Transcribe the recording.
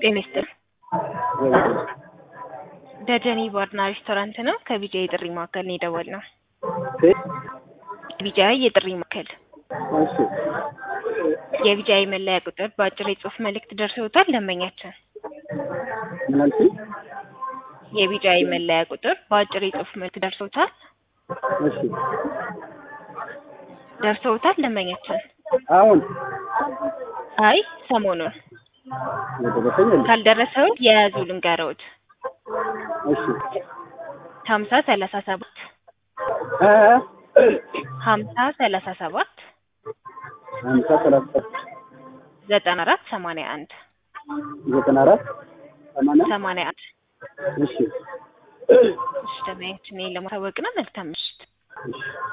ጤና ይስጥልኝ። ደጀኔ ባርና ሬስቶራንት ነው። ከቢጃይ የጥሪ ማዕከል ነው የደወልነው። ቢጃይ የጥሪ ማዕከል። እሺ የቢጃይ መለያ ቁጥር በአጭር የጽሁፍ መልእክት ደርሶታል ደንበኛችን? ምን አልሽኝ? የቢጃይ መለያ ቁጥር በአጭር የጽሁፍ መልእክት ደርሶታል? እሺ ደርሶታል ደንበኛችን? አሁን አይ ሰሞኑን የደረሰኝ ካልደረሰው የያዙ ልንገረውት። እሺ 5037 5037 94 81 81 እሺ ደንበኛችን ለማሳወቅ ነው። መልካም ምሽት።